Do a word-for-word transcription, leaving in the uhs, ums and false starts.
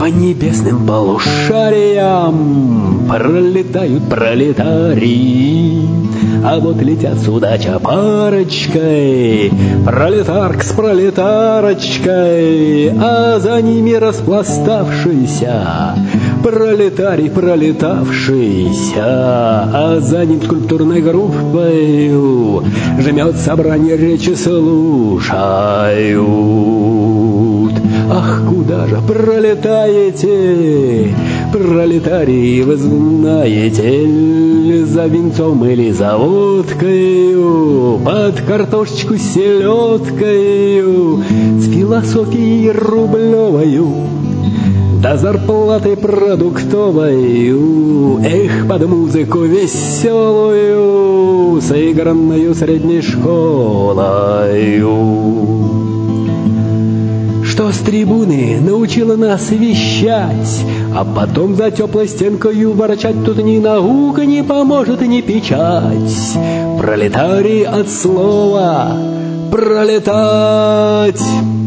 небесным полушариям пролетают пролетарии. А вот летят с удача парочкой, пролетарк с пролетарочкой, а за ними распластавшийся пролетарий пролетавшийся, а за ним скульптурной группою жмет собрание, речи слушают. Ах, куда же пролетаете, пролетарии, вы знаете, за венцом или за водкою, под картошечку с селедкою, с философией рублевою, да зарплатой продуктовою, эх, под музыку веселую, сыгранную средней школою. Что с трибуны научила нас вещать, а потом за теплой стенкою ворчать, тут ни наука не поможет, ни печать. Пролетарий от слова пролетать.